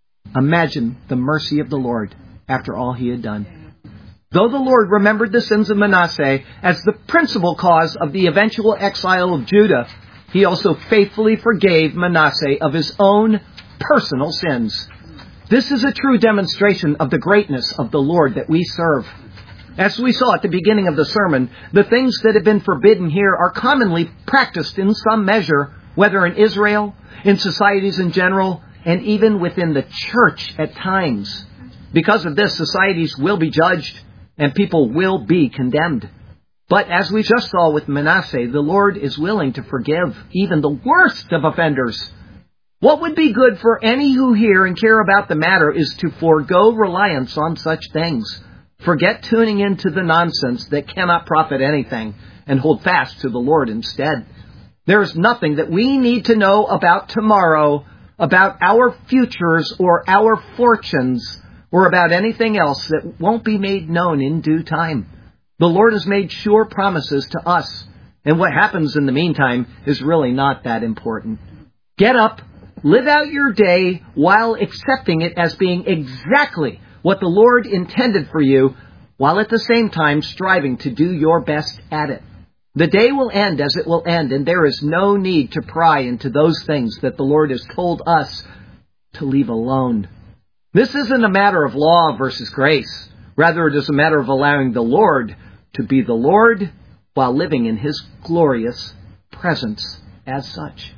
Imagine the mercy of the Lord after all he had done. Though the Lord remembered the sins of Manasseh as the principal cause of the eventual exile of Judah, he also faithfully forgave Manasseh of his own personal sins. This is a true demonstration of the greatness of the Lord that we serve. As we saw at the beginning of the sermon, the things that have been forbidden here are commonly practiced in some measure, whether in Israel, in societies in general, and even within the church at times. Because of this, societies will be judged, and people will be condemned. But as we just saw with Manasseh, the Lord is willing to forgive even the worst of offenders. What would be good for any who hear and care about the matter is to forego reliance on such things. Forget tuning into the nonsense that cannot profit anything, and hold fast to the Lord instead. There is nothing that we need to know about tomorrow, about our futures or our fortunes, or about anything else that won't be made known in due time. The Lord has made sure promises to us, and what happens in the meantime is really not that important. Get up, live out your day while accepting it as being exactly what the Lord intended for you, while at the same time striving to do your best at it. The day will end as it will end, and there is no need to pry into those things that the Lord has told us to leave alone. This isn't a matter of law versus grace. Rather, it is a matter of allowing the Lord to be the Lord while living in his glorious presence as such.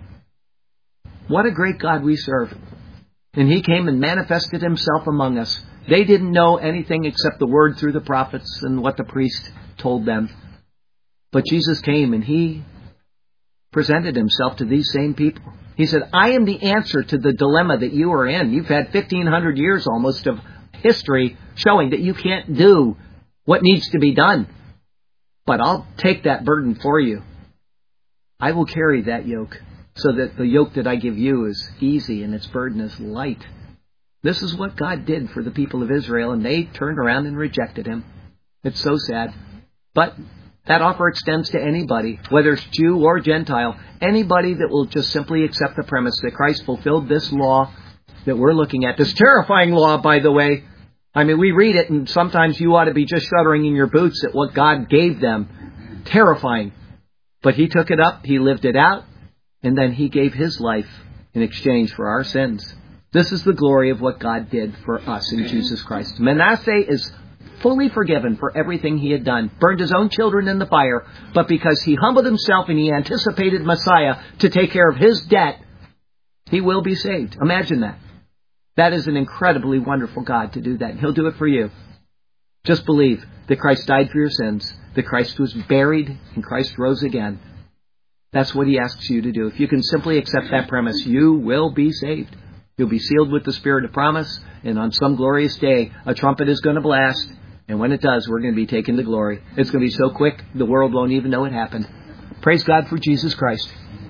What a great God we serve. And he came and manifested himself among us. They didn't know anything except the word through the prophets and what the priest told them. But Jesus came and he presented himself to these same people. He said, I am the answer to the dilemma that you are in. You've had 1,500 years almost of history showing that you can't do what needs to be done. But I'll take that burden for you. I will carry that yoke so that the yoke that I give you is easy and its burden is light. This is what God did for the people of Israel, and they turned around and rejected him. It's so sad. But that offer extends to anybody, whether it's Jew or Gentile, anybody that will just simply accept the premise that Christ fulfilled this law that we're looking at. This terrifying law, by the way. I mean, we read it, and sometimes you ought to be just shuddering in your boots at what God gave them. Terrifying. But he took it up, he lived it out, and then he gave his life in exchange for our sins. This is the glory of what God did for us in Jesus Christ. Manasseh is fully forgiven for everything he had done, burned his own children in the fire, but because he humbled himself and he anticipated Messiah to take care of his debt, he will be saved. Imagine that. That is an incredibly wonderful God to do that. He'll do it for you. Just believe that Christ died for your sins, that Christ was buried, and Christ rose again. That's what he asks you to do. If you can simply accept that premise, you will be saved. You'll be sealed with the Spirit of promise, and on some glorious day, a trumpet is going to blast, and when it does, we're going to be taken to glory. It's going to be so quick, the world won't even know it happened. Praise God for Jesus Christ.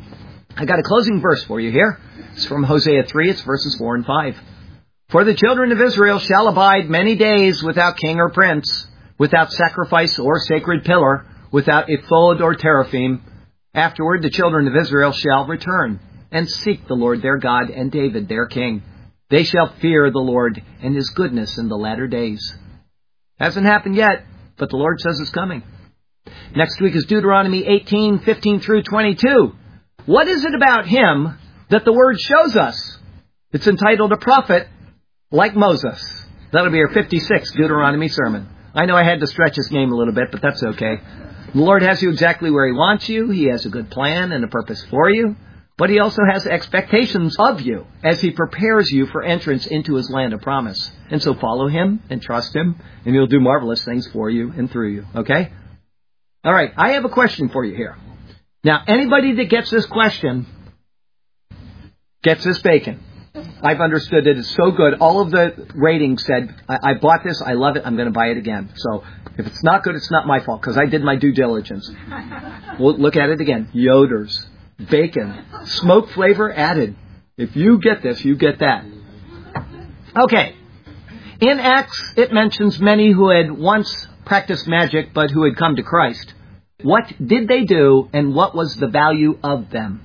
I got a closing verse for you here. It's from Hosea 3. It's verses 4 and 5. For the children of Israel shall abide many days without king or prince, without sacrifice or sacred pillar, without ephod or teraphim. Afterward the children of Israel shall return, and seek the Lord their God and David their king. They shall fear the Lord and His goodness in the latter days. Hasn't happened yet, but the Lord says it's coming. Next week is Deuteronomy 18:15 through 22. What is it about Him that the Word shows us? It's entitled A Prophet Like Moses. That'll be our 56th Deuteronomy sermon. I know I had to stretch his name a little bit, but that's okay. The Lord has you exactly where He wants you. He has a good plan and a purpose for you. But He also has expectations of you as He prepares you for entrance into His land of promise. And so follow Him and trust Him, and He'll do marvelous things for you and through you. Okay? All right, I have a question for you here. Now, anybody that gets this question gets this bacon. I've understood it. It's so good. All of the ratings said, I bought this, I love it, I'm going to buy it again. So if it's not good, it's not my fault, because I did my due diligence. We'll look at it again. Yoder's, bacon, smoke flavor added. If you get this, you get that. Okay. In Acts, it mentions many who had once practiced magic, but who had come to Christ. What did they do, and what was the value of them?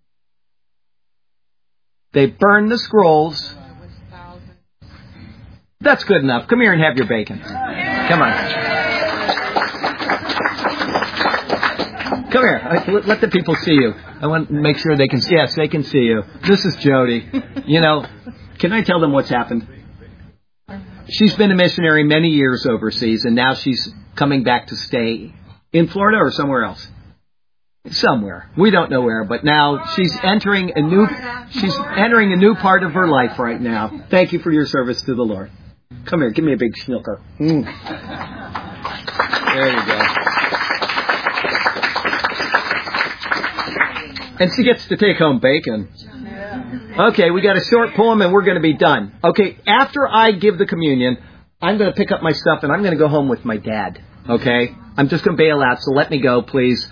They burned the scrolls. That's good enough. Come here and have your bacon. Come on. Come here. Let the people see you. I want to make sure they can see. Yes, they can see you. This is Jody. You know, can I tell them what's happened? She's been a missionary many years overseas, and now she's coming back to stay in Florida or somewhere else. Somewhere. We don't know where, but now she's entering a new part of her life right now. Thank you for your service to the Lord. Come here, give me a big schnooker. There you go. And she gets to take home bacon. Okay, we got a short poem and we're going to be done. Okay, after I give the communion, I'm going to pick up my stuff and I'm going to go home with my dad. Okay? I'm just going to bail out, so let me go, please.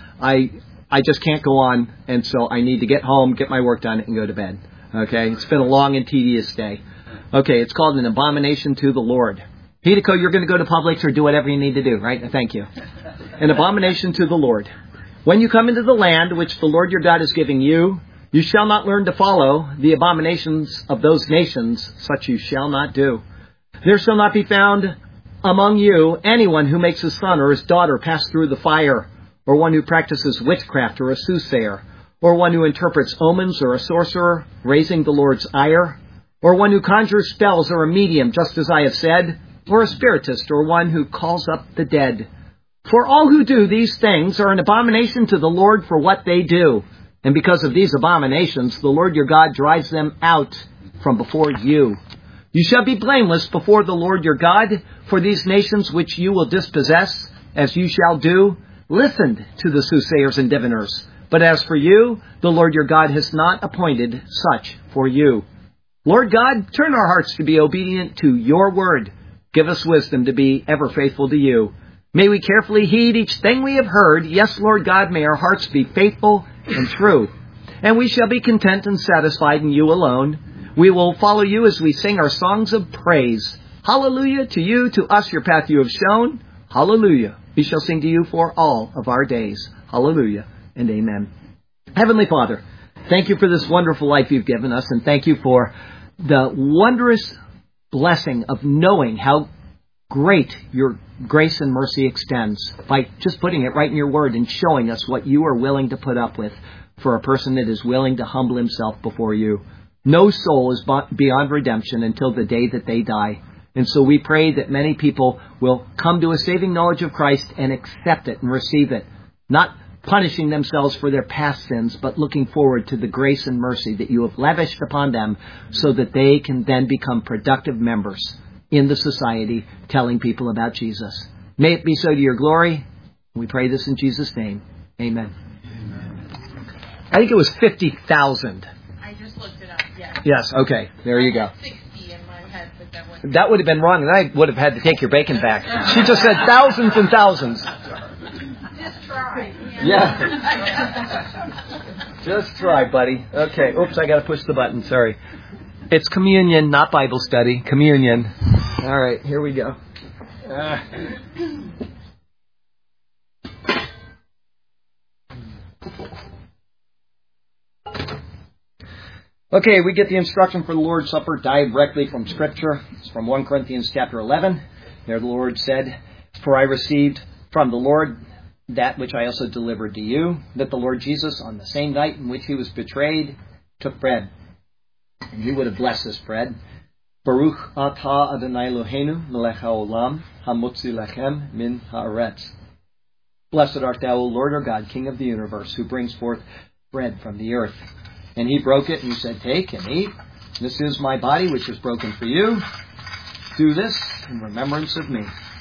I just can't go on, and so I need to get home, get my work done, and go to bed. Okay? It's been a long and tedious day. Okay, it's called An Abomination to the Lord. Hideko, you're going to go to Publix or do whatever you need to do, right? Thank you. An abomination to the Lord. When you come into the land which the Lord your God is giving you, you shall not learn to follow the abominations of those nations, such you shall not do. There shall not be found among you anyone who makes his son or his daughter pass through the fire, or one who practices witchcraft or a soothsayer, or one who interprets omens or a sorcerer, raising the Lord's ire, or one who conjures spells or a medium, just as I have said, or a spiritist or one who calls up the dead. For all who do these things are an abomination to the Lord for what they do. And because of these abominations, the Lord your God drives them out from before you. You shall be blameless before the Lord your God, for these nations which you will dispossess, as you shall do, listened to the soothsayers and diviners. But as for you, the Lord your God has not appointed such for you. Lord God, turn our hearts to be obedient to your word. Give us wisdom to be ever faithful to you. May we carefully heed each thing we have heard. Yes, Lord God, may our hearts be faithful and true. And we shall be content and satisfied in you alone. We will follow you as we sing our songs of praise. Hallelujah to you, to us your path you have shown. Hallelujah. We shall sing to you for all of our days. Hallelujah and amen. Heavenly Father, thank you for this wonderful life you've given us, and thank you for the wondrous blessing of knowing how great your grace and mercy extends by just putting it right in your word and showing us what you are willing to put up with for a person that is willing to humble himself before you. No soul is beyond redemption until the day that they die. And so we pray that many people will come to a saving knowledge of Christ and accept it and receive it, not punishing themselves for their past sins, but looking forward to the grace and mercy that you have lavished upon them so that they can then become productive members in the society telling people about Jesus. May it be so to your glory. We pray this in Jesus' name. Amen. I think it was 50,000. I just looked it up, yes. Yes, okay. There you go. 60 in my head, but that would have been wrong, and I would have had to take your bacon back. She just said thousands and thousands. Just try. Yeah. Just try, buddy. Okay. Oops, I got to push the button. Sorry. It's communion, not Bible study. Communion. All right, here we go. Okay, we get the instruction for the Lord's Supper directly from Scripture. It's from 1 Corinthians chapter 11. There the Lord said, "For I received from the Lord that which I also delivered to you, that the Lord Jesus, on the same night in which he was betrayed, took bread. And he would have blessed this bread. Baruch atah Adonai Eloheinu melech haolam hamotzi lechem min haaretz. Blessed art thou, O Lord our God, King of the universe, who brings forth bread from the earth." And he broke it and he said, "Take and eat. This is my body which is broken for you. Do this in remembrance of me."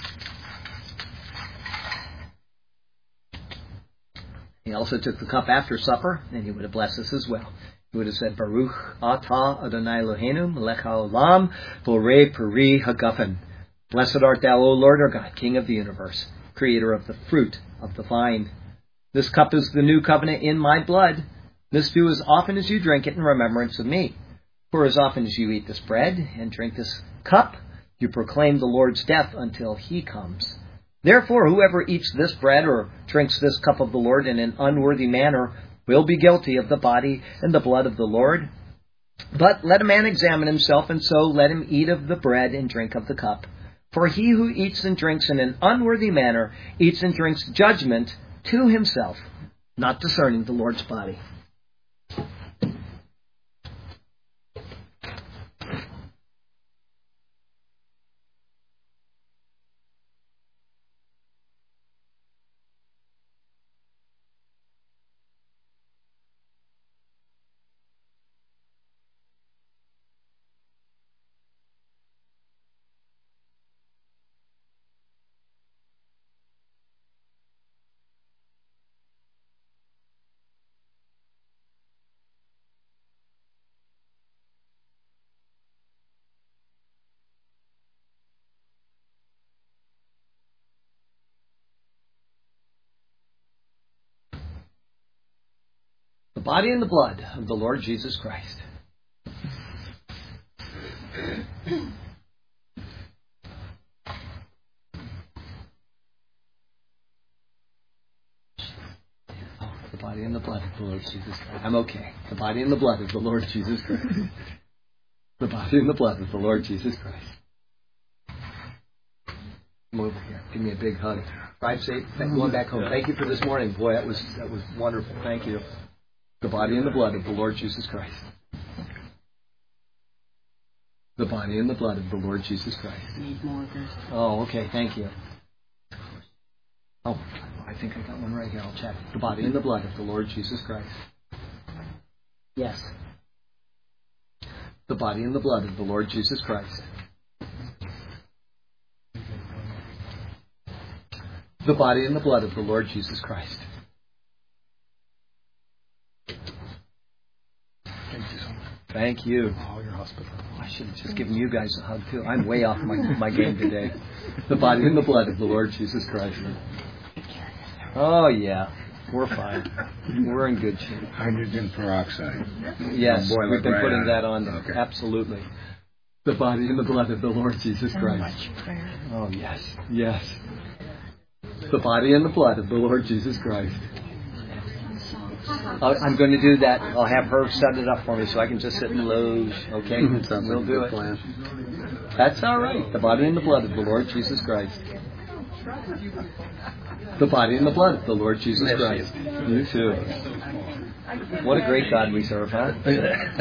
He also took the cup after supper, and he would have blessed us as well. He would have said, "Baruch atah Adonai Eloheinu melech haolam borei peri hagafen. Blessed art thou, O Lord our God, King of the universe, creator of the fruit of the vine. This cup is the new covenant in my blood. This do as often as you drink it in remembrance of me. For as often as you eat this bread and drink this cup, you proclaim the Lord's death until he comes. Therefore, whoever eats this bread or drinks this cup of the Lord in an unworthy manner will be guilty of the body and the blood of the Lord. But let a man examine himself, and so let him eat of the bread and drink of the cup. For he who eats and drinks in an unworthy manner eats and drinks judgment to himself, not discerning the Lord's body." The body and the blood of the Lord Jesus Christ. The body and the blood of the Lord Jesus Christ. I'm okay. The body and the blood of the Lord Jesus Christ. The body and the blood of the Lord Jesus Christ. Come over here. Give me a big hug. Drive safe. Going back home. Thank you for this morning. Boy, that was wonderful. Thank you. The body and the blood of the Lord Jesus Christ. The body and the blood of the Lord Jesus Christ. Need more of this. Oh, okay. Thank you. Oh, I think I got one right here. I'll check. The body and the blood of the Lord Jesus Christ. Yes. The body and the blood of the Lord Jesus Christ. The body and the blood of the Lord Jesus Christ. Thank you. Oh, your hospital. I should have just given you guys a hug too. I'm way off my game today. The body and the blood of the Lord Jesus Christ. Oh yeah, we're fine. We're in good shape. Hydrogen peroxide. Yes, Boil it we've been right putting on. that on. Okay. Absolutely. The body and the blood of the Lord Jesus Christ. Much prayer. Oh yes, yes. The body and the blood of the Lord Jesus Christ. I'm going to do that. I'll have her set it up for me so I can just sit and loge. Okay? Sounds We'll like a do good it. plan. That's all right. The body and the blood of the Lord Jesus Christ. The body and the blood of the Lord Jesus Christ. You too. What a great God we serve, huh? The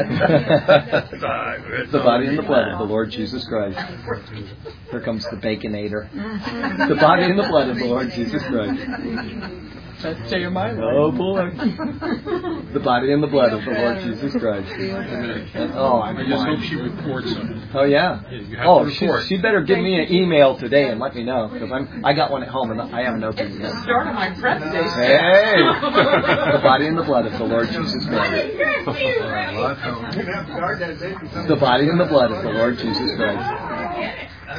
body and the blood of the Lord Jesus Christ. Here comes the Baconator. The body and the blood of the Lord Jesus Christ. That's Jeremiah. Oh boy. The body and the blood of the Lord Jesus Christ. Oh, I'm I just fine. hope she reports on it. Oh yeah. You have Oh, to report. she better give me an email today and let me know because I got one at home and I haven't opened it The yet. start of my prep day. Hey, the body and the blood of the Lord Jesus Christ. The body and the blood of the Lord Jesus Christ.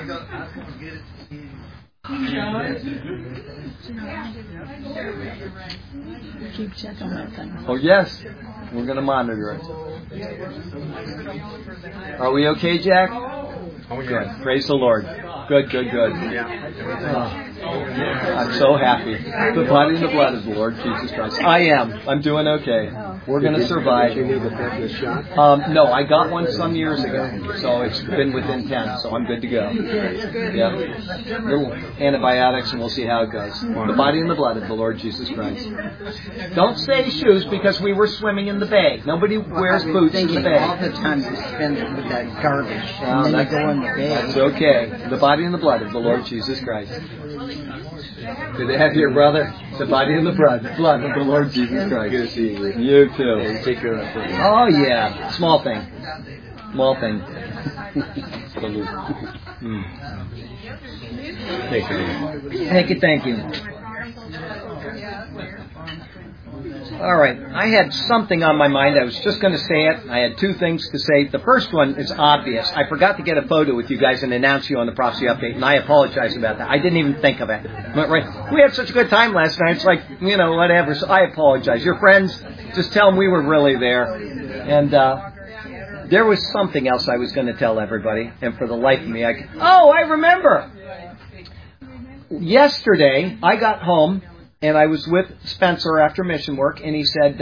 Keep checking that thing. Oh yes, we're going to monitor it. Are we okay, Jack? Oh, Good. yeah. Praise the Lord. Good, good, good. I'm so happy. The body and the blood of the Lord Jesus Christ. I am. I'm doing okay. We're going to survive. Did you need a tetanus shot? No, I got one some years ago, so it's been within 10, so I'm good to go. Yeah. Little antibiotics, and we'll see how it goes. The body and the blood of the Lord Jesus Christ. Don't say shoes, because we were swimming in the bay. Nobody wears boots in the bay. All the time you spend it with that garbage, Well, and then that's, you go in the bed. that's okay. The body and the blood of the Lord Jesus Christ. Good to have you, brother. The body and the blood of the Lord Jesus Christ. Good to see you. You too. Hey, take care of that for me. Oh yeah, small thing. Small thing. Salute. Thank you. Thank you. All right, I had something on my mind. I was just going to say it. I had two things to say. The first one is obvious. I forgot to get a photo with you guys and announce you on the Prophecy Update, and I apologize about that. I didn't even think of it. But, right, we had such a good time last night. It's like, whatever. So I apologize. Your friends, just tell them we were really there. And there was something else I was going to tell everybody, and for the life of me, I remember. Yesterday, I got home. And I was with Spencer after mission work, and he said,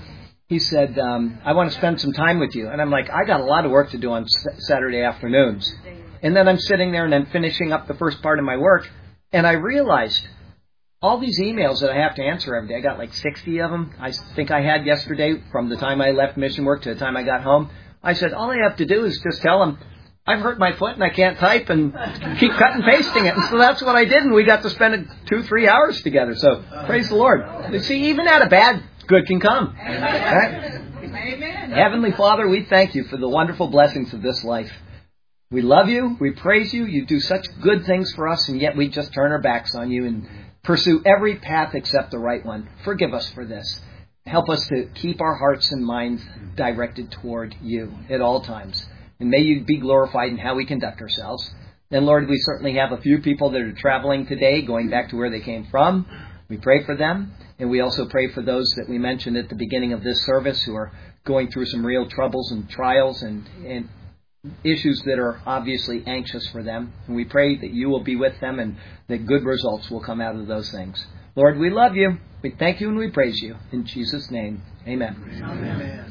I want to spend some time with you. And I'm like, I got a lot of work to do on Saturday afternoons. And then I'm sitting there and I'm finishing up the first part of my work, and I realized all these emails that I have to answer every day. I got like 60 of them. I think I had yesterday from the time I left mission work to the time I got home. I said, all I have to do is just tell them, I've hurt my foot and I can't type, and keep cutting and pasting it. And so that's what I did, and we got to spend 2-3 hours together. So praise the Lord. You see, even out of bad, good can come. Right? Amen. Heavenly Father, we thank you for the wonderful blessings of this life. We love you. We praise you. You do such good things for us, and yet we just turn our backs on you and pursue every path except the right one. Forgive us for this. Help us to keep our hearts and minds directed toward you at all times. And may you be glorified in how we conduct ourselves. And Lord, we certainly have a few people that are traveling today, going back to where they came from. We pray for them. And we also pray for those that we mentioned at the beginning of this service who are going through some real troubles and trials and issues that are obviously anxious for them. And we pray that you will be with them and that good results will come out of those things. Lord, we love you. We thank you and we praise you. In Jesus' name, amen. Amen.